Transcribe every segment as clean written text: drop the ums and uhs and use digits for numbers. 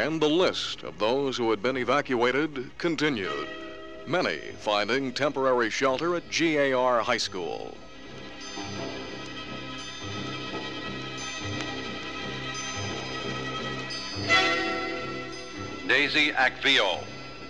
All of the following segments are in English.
And the list of those who had been evacuated continued, many finding temporary shelter at GAR High School. Daisy Acveo,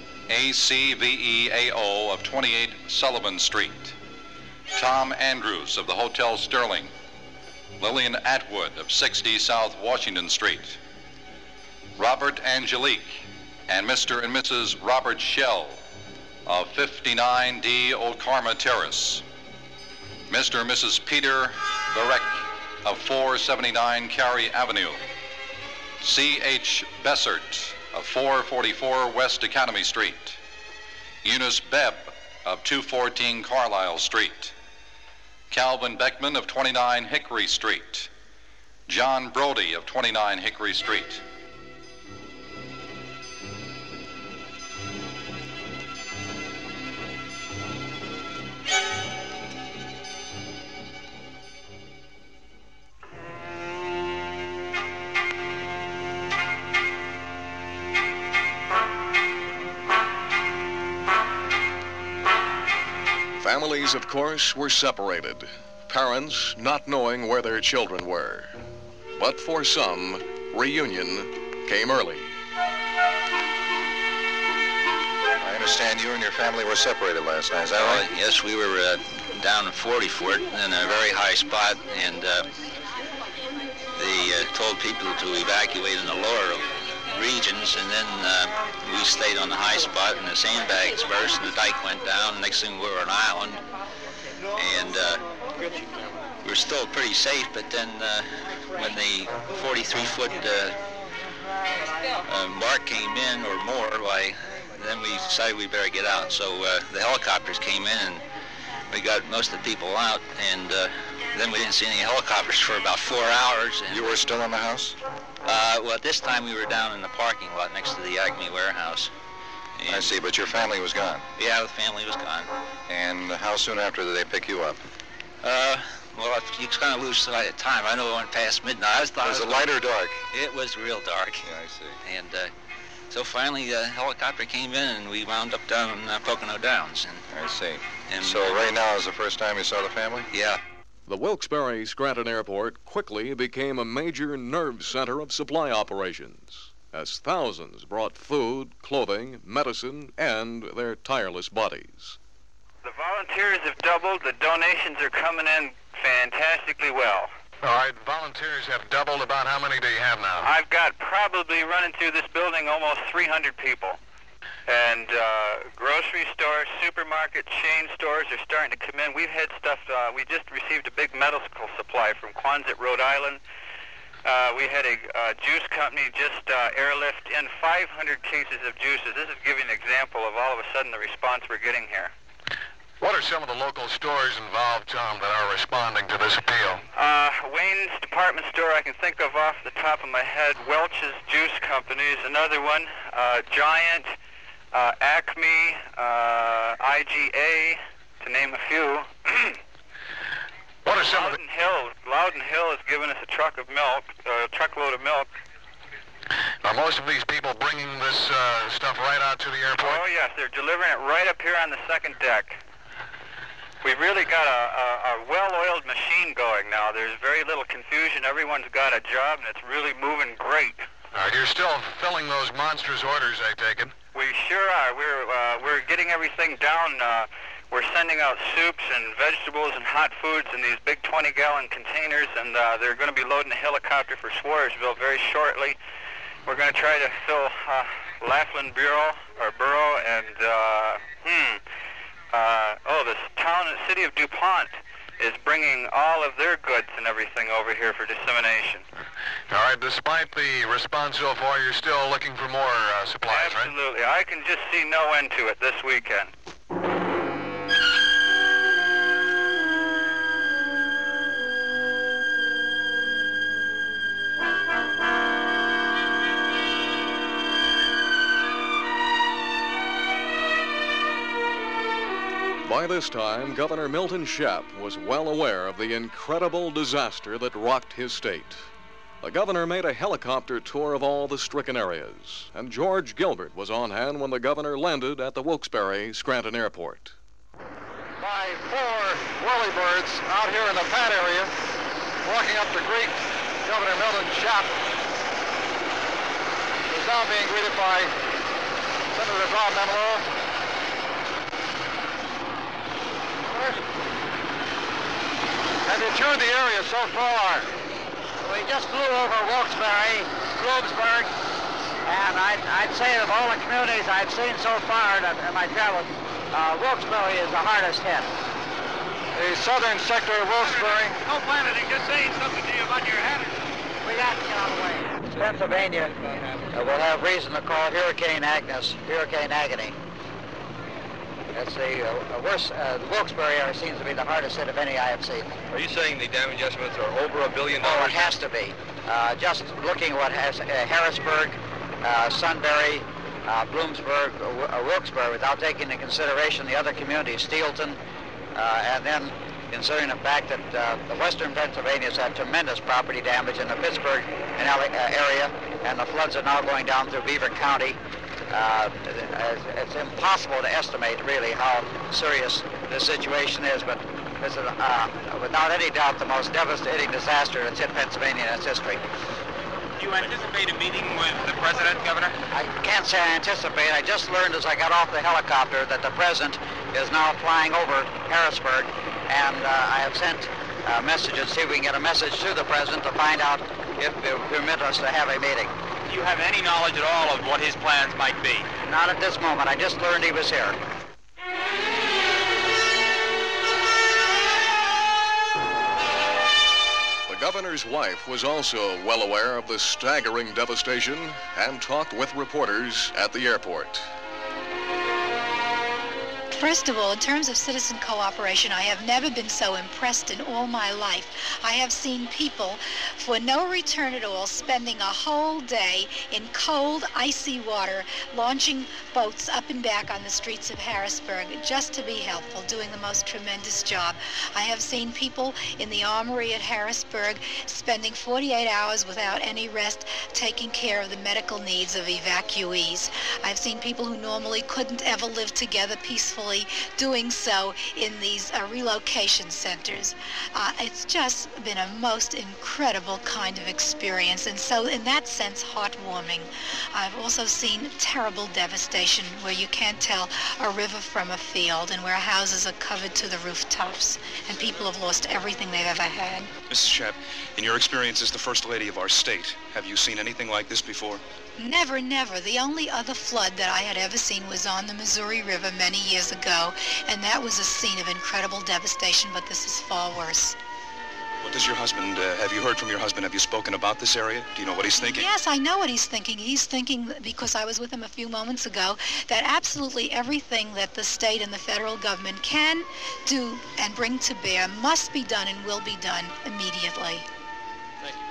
ACVEAO of 28 Sullivan Street. Tom Andrews of the Hotel Sterling. Lillian Atwood of 60 South Washington Street. Robert Angelique and Mr. and Mrs. Robert Shell of 59D Old Karma Terrace. Mr. and Mrs. Peter Berek of 479 Cary Avenue. C.H. Bessert of 444 West Academy Street. Eunice Bebb of 214 Carlisle Street. Calvin Beckman of 29 Hickory Street. John Brody of 29 Hickory Street. Families, of course, were separated, parents not knowing where their children were. But for some, reunion came early. I understand you and your family were separated last night, is that right? Yes, we were down in 44th in a very high spot, and they told people to evacuate in the lower regions, and then we stayed on the high spot, and the sandbags burst, and the dike went down. Next thing we were on an island, and we were still pretty safe, but then when the 43-foot mark came in, or more, why, then we decided we better get out. So the helicopters came in, and we got most of the people out, and then we didn't see any helicopters for about 4 hours. And you were still in the house? Well, at this time we were down in the parking lot next to the Acme warehouse. And I see, but your family was gone? Yeah, the family was gone. And how soon after did they pick you up? Well, you kind of lose sight of time. I know it went past midnight. Was it light or dark? It was real dark. Yeah, I see. And so finally the helicopter came in, and we wound up down in Pocono Downs. And, I see. And, so right now is the first time you saw the family? Yeah. The Wilkes-Barre Scranton Airport quickly became a major nerve center of supply operations, as thousands brought food, clothing, medicine, and their tireless buddies. The volunteers have doubled. The donations are coming in fantastically well. All right, volunteers have doubled. About how many do you have now? I've got probably running through this building almost 300 people. And grocery stores, supermarkets, chain stores are starting to come in. We've had stuff, we just received a big medical supply from Quonset, Rhode Island. We had a juice company just airlift in 500 cases of juices. This is giving an example of all of a sudden the response we're getting here. What are some of the local stores involved, Tom, that are responding to this appeal? Wayne's department store I can think of off the top of my head. Welch's Juice Company is another one. Giant. Acme, IGA, to name a few. What are some of the... Loudon Hill has given us a truckload of milk. Are most of these people bringing this stuff right out to the airport? Oh, yes, they're delivering it right up here on the second deck. We've really got a well-oiled machine going now. There's very little confusion. Everyone's got a job, and it's really moving great. You're still filling those monstrous orders, I take it? We sure are. We're getting everything down. We're sending out soups and vegetables and hot foods in these big 20-gallon containers, and they're going to be loading a helicopter for Swarsville very shortly. We're going to try to fill Laughlin Borough, and this town and city of DuPont is bringing all of their goods and everything over here for dissemination. All right, despite the response so far, you're still looking for more supplies, right? Absolutely. I can just see no end to it this weekend. By this time, Governor Milton Shep was well aware of the incredible disaster that rocked his state. The governor made a helicopter tour of all the stricken areas, and George Gilbert was on hand when the governor landed at the Wilkes-Barre Scranton Airport. By 4 whirlybirds out here in the pad area, walking up to greet Governor Milton Schaap, is now being greeted by Senator Bob Memelo. Have you toured the area so far? We just flew over Wilkes-Barre, Bloomsburg, and I'd say of all the communities I've seen so far in my travels, Wilkes-Barre is the hardest hit. The southern sector of Wilkes-Barre. No planning, just saying something to you about your hazard. We got to get on the way. Pennsylvania will have reason to call Hurricane Agnes Hurricane Agony. That's the worst. Wilkes-Barre area seems to be the hardest hit of any I have seen. Are you saying the damage estimates are over $1 billion? Oh, it has to be. Just looking at what has Harrisburg, Sunbury, Bloomsburg, Wilkes-Barre, without taking into consideration the other communities, Steelton, and then considering the fact that the western Pennsylvania has had tremendous property damage in the Pittsburgh area, and the floods are now going down through Beaver County. It's impossible to estimate really how serious this situation is, but this is without any doubt the most devastating disaster that's hit Pennsylvania in its history. Do you anticipate a meeting with the president, Governor? I can't say I anticipate. I just learned as I got off the helicopter that the president is now flying over Harrisburg, and I have sent messages, see if we can get a message to the president to find out if they will permit us to have a meeting. Do you have any knowledge at all of what his plans might be? Not at this moment. I just learned he was here. The governor's wife was also well aware of the staggering devastation and talked with reporters at the airport. First of all, in terms of citizen cooperation, I have never been so impressed in all my life. I have seen people, for no return at all, spending a whole day in cold, icy water, launching boats up and back on the streets of Harrisburg just to be helpful, doing the most tremendous job. I have seen people in the armory at Harrisburg spending 48 hours without any rest, taking care of the medical needs of evacuees. I've seen people who normally couldn't ever live together peacefully doing so in these relocation centers. It's just been a most incredible kind of experience, and so in that sense heartwarming. I've also seen terrible devastation where you can't tell a river from a field, and where houses are covered to the rooftops and people have lost everything they've ever had. Mrs. Schaap, in your experience as the First Lady of our state, have you seen anything like this before? Never, never. The only other flood that I had ever seen was on the Missouri River many years ago, and that was a scene of incredible devastation, but this is far worse. What does your husband, have you heard from your husband? Have you spoken about this area? Do you know what he's thinking? Yes, I know what he's thinking. He's thinking, because I was with him a few moments ago, that absolutely everything that the state and the federal government can do and bring to bear must be done and will be done immediately. Thank you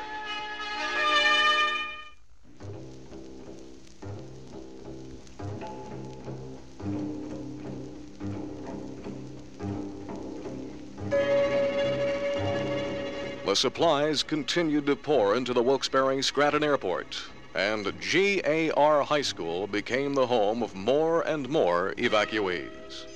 The supplies continued to pour into the Wilkes-Barre Scranton Airport, and GAR High School became the home of more and more evacuees.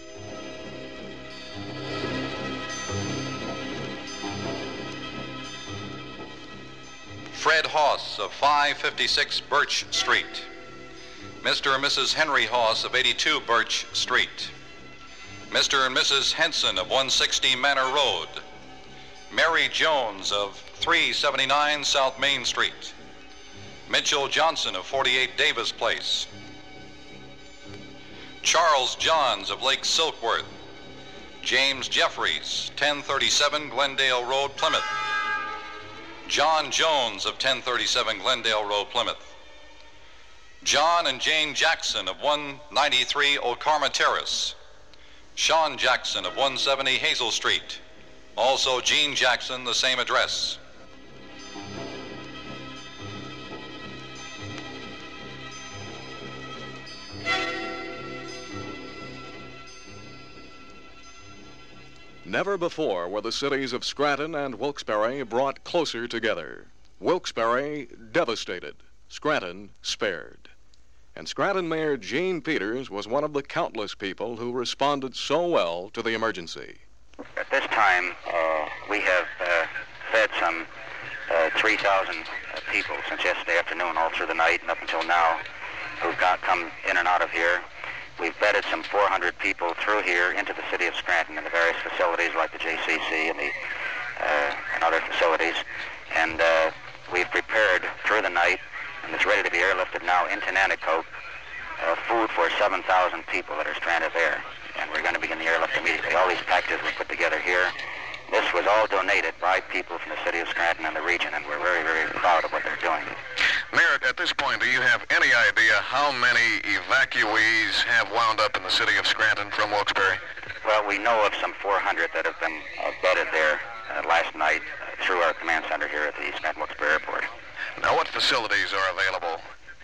Fred Hoss of 556 Birch Street. Mr. and Mrs. Henry Hoss of 82 Birch Street. Mr. and Mrs. Henson of 160 Manor Road. Mary Jones of 379 South Main Street. Mitchell Johnson of 48 Davis Place. Charles Johns of Lake Silkworth. James Jeffries, 1037 Glendale Road, Plymouth. John Jones of 1037 Glendale Road, Plymouth. John and Jane Jackson of 193 Old Karma Terrace. Sean Jackson of 170 Hazel Street. Also Gene Jackson, the same address. Never before were the cities of Scranton and Wilkes-Barre brought closer together. Wilkes-Barre devastated, Scranton spared. And Scranton Mayor Gene Peters was one of the countless people who responded so well to the emergency. At this time, we have fed some 3,000 people since yesterday afternoon, all through the night and up until now, who've come in and out of here. We've bedded some 400 people through here into the city of Scranton in the various facilities like the JCC and other facilities. And we've prepared through the night, and it's ready to be airlifted now into Nanticoke, food for 7,000 people that are stranded there. And we're going to begin the airlift immediately. All these packages were put together here. This was all donated by people from the city of Scranton and the region, and we're very, very proud of what they're doing. Mayor, at this point, do you have any idea how many evacuees have wound up in the city of Scranton from Wilkes-Barre? Well, we know of some 400 that have been bedded there last night through our command center here at the Scranton-Wilkes-Barre Airport. Now, what facilities are available?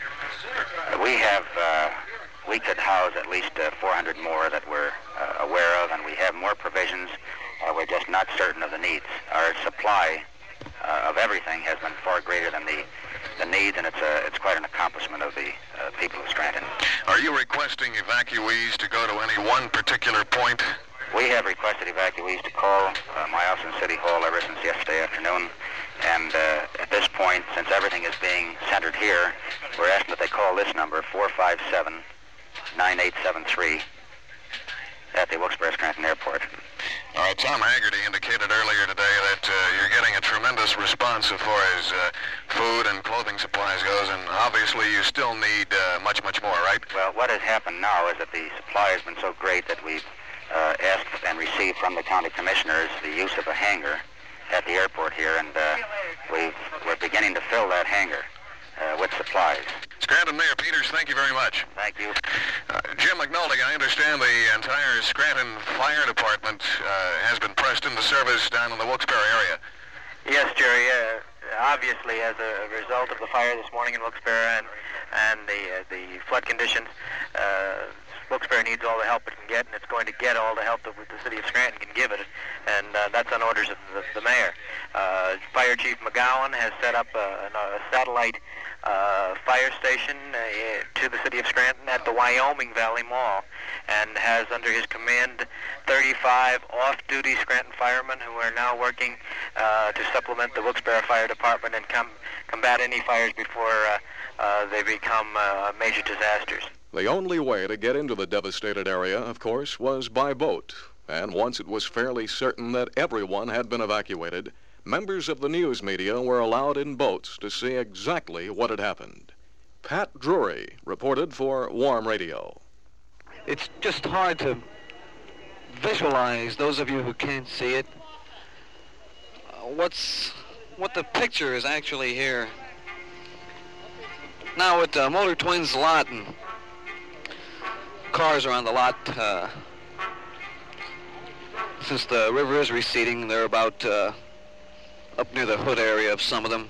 We could house at least 400 more that we're aware of, and we have more provisions. We're just not certain of the needs. Our supply of everything has been far greater than the needs, and it's quite an accomplishment of the people of Scranton. Are you requesting evacuees to go to any one particular point? We have requested evacuees to call my office in City Hall ever since yesterday afternoon. And at this point, since everything is being centered here, we're asking that they call this number, 457-9873, at the Wilkes-Barre Scranton Airport. All right, Tom Haggerty indicated earlier today that you're getting a tremendous response as far as food and clothing supplies goes, and obviously you still need much, much more, right? Well, what has happened now is that the supply has been so great that we've asked and received from the county commissioners the use of a hangar at the airport here, and we're beginning to fill that hangar with supplies. Scranton Mayor Peters, thank you very much. Thank you. Jim McNulty, I understand the entire Scranton Fire Department has been pressed into service down in the Wilkes-Barre area. Yes, Jerry. Obviously, as a result of the fire this morning in Wilkes-Barre and the flood conditions, Wilkes-Barre needs all the help it can get, and it's going to get all the help that the city of Scranton can give it, and that's on orders of the mayor. Fire Chief McGowan has set up a satellite fire station to the city of Scranton at the Wyoming Valley Mall, and has under his command 35 off-duty Scranton firemen who are now working to supplement the Wilkes-Barre Fire Department and combat any fires before they become major disasters. The only way to get into the devastated area, of course, was by boat. And once it was fairly certain that everyone had been evacuated, members of the news media were allowed in boats to see exactly what had happened. Pat Drury reported for Warm Radio. It's just hard to visualize, those of you who can't see it, what the picture is actually here. Now at Motor Twins lot, and cars are on the lot. Since the river is receding, they're about up near the hood area of some of them.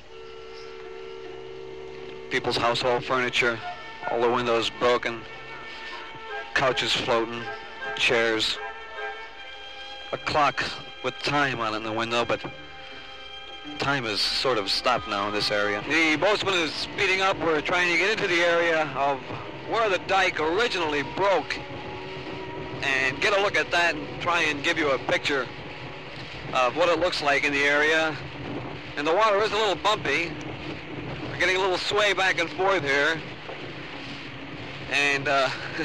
People's household furniture, all the windows broken, couches floating, chairs, a clock with time on it in the window, but time is sort of stopped now in this area. The boatsman is speeding up. We're trying to get into the area of where the dike originally broke and get a look at that and try and give you a picture of what it looks like in the area. And the water is a little bumpy. We're getting a little sway back and forth here. And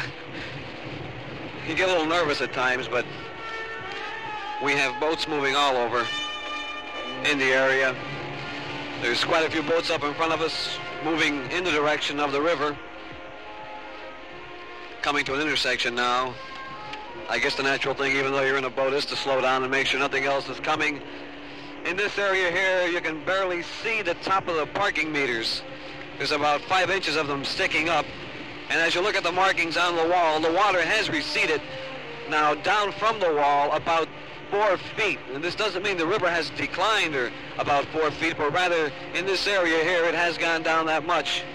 you get a little nervous at times, but we have boats moving all over in the area. There's quite a few boats up in front of us moving in the direction of the river. Coming to an intersection now. I guess the natural thing, even though you're in a boat, is to slow down and make sure nothing else is coming. In this area here, you can barely see the top of the parking meters. There's about 5 inches of them sticking up. And as you look at the markings on the wall, the water has receded now down from the wall about 4 feet. And this doesn't mean the river has declined or about 4 feet, but rather in this area here, it has gone down that much.